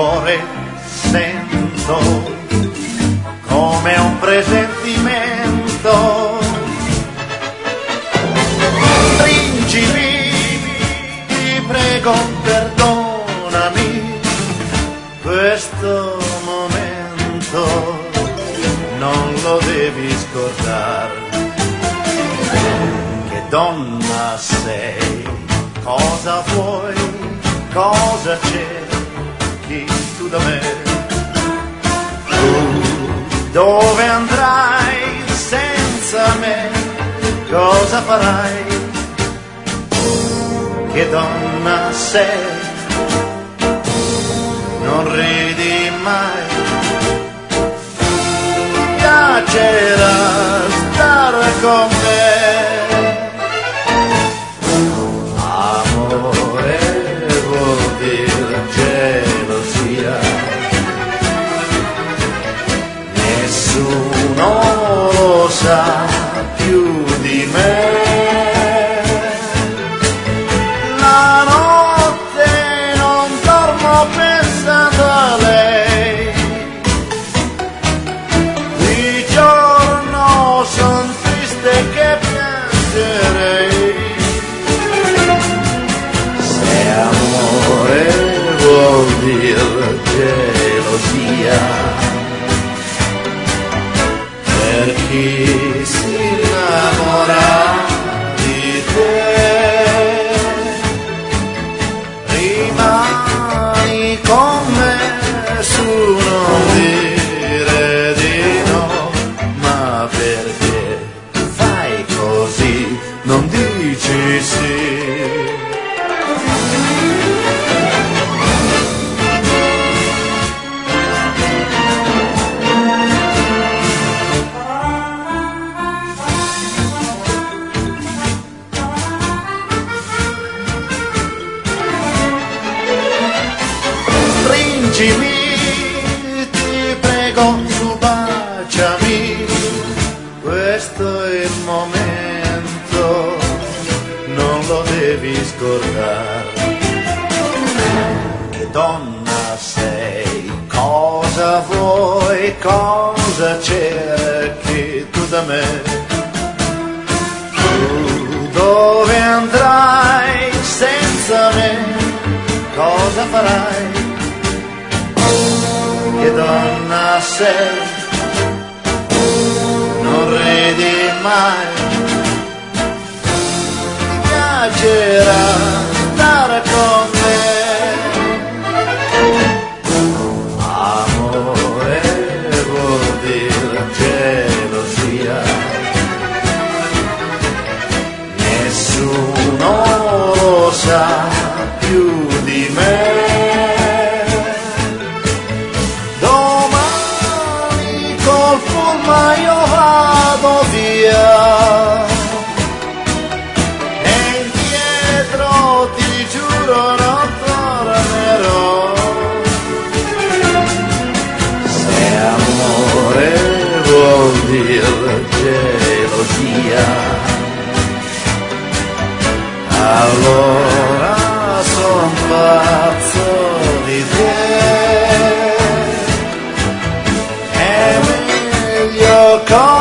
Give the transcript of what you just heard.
cuore sento come un presentimento. Principi, ti prego, perdonami, questo momento non lo devi scordare. Che donna sei, cosa vuoi, cosa cerchi tu da me? Tu dove andrai senza me? Cosa farai? Che donna sei, non ridi mai. Piacerà stare con me. Amore vuol dire gelosia, nessuno lo sa più di me. La notte non dormo pensando a lei, di giorno son triste che piangerei. Se amore vuol dire gelosia, per chi si innamora di te, rimani con me su, non dire di no, ma perché fai così, non dici sì. Ti prego, su baciami, questo è il momento, non lo devi scordare. Che donna sei, cosa vuoi, cosa cerchi tu da me? Tu dove andrai senza me? Cosa farai? Che donna sei, non ridi mai. Ti piacerà stare con me. Amore vuol dire gelosia, nessuno lo sa più di me. Ma io vado via e indietro ti giuro non tornerò. Se amore vuol dire gelosia, allora son pazzo di te. Call